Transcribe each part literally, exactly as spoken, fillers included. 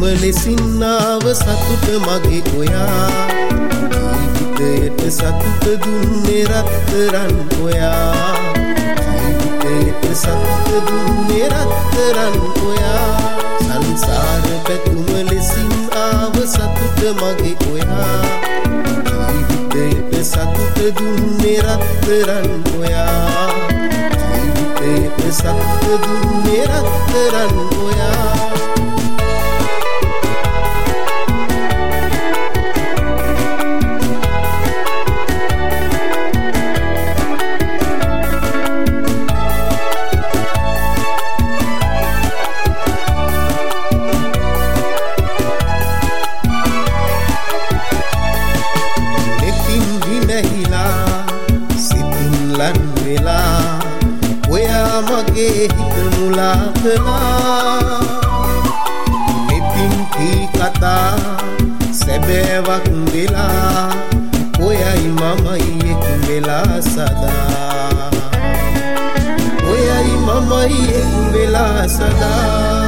ලෙසින් ආව සතුට මගේ ඔයා ජීවිතයට සතුට දුන්නේ රත්තරන් ඔයා ජීවිතයට සතුට දුන්නේ රත්තරන් ඔයා සංසාර පැතුම ලෙසින් ආව සතුට මගේ ඔයා ජීවිතයට සතුට දුන්නේ රත්තරන් ඔයා ජීවිතයට සතුට දුන්නේ රත්තරන් ඔයා ඔයා මගේ හිත මුලා කළා මෙතින් කී කතා සැබෑවක් වෙලා ඔයයි මමයි එක් වෙලා සදා ඔයයි මමයි එක් වෙලා සදා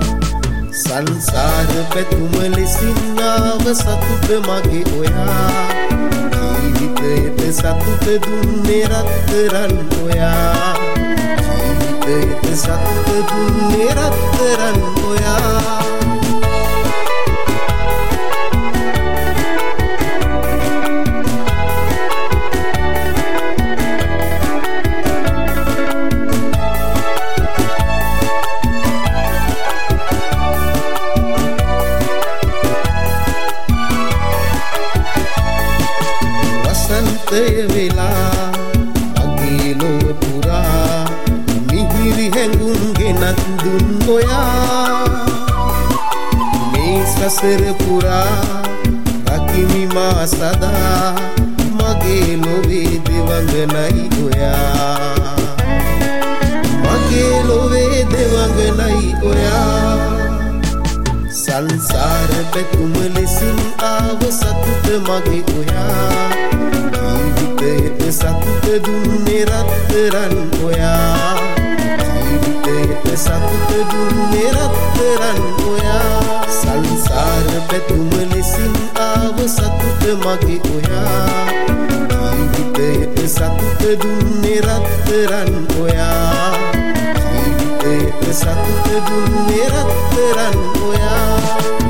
සංසාර පැතුම ලෙසින් ආව සතුට මගේ ඔයා ජීවිතයට සතුට දුන්නේ රත්තරන් ඔයා ජීවිතයට සතුට දුන්නේ රත්තරන් ඔයා වසන්තය වෙලා මගේ ලොව පුරා මිහිරි හැඟුම් ගෙනත් දුන් ඔයා මේ සසර පුරා රකිමි මා සදා මගේ ලොවේ දෙවඟනයි ඔයා මගේ ලොවේ දෙවඟනයි ඔයා සංසාර පැතුම ලෙසින් ආව සතුට මගේ ඔයා ජීවිතයට සතුට දුන්නේ රත්තරන් ඔයා ජීවිතයට සතුට දුන්නේ රත්තරන් ඔයා සංසාර පැතුම ලෙසින් ආව සතුට මගේ ඔයා ජීවිතයට සතුට දුන්නේ රත්තරන් ඔයා ජීවිතයට සතුට දුන්නේ රත්තරන් ඔයා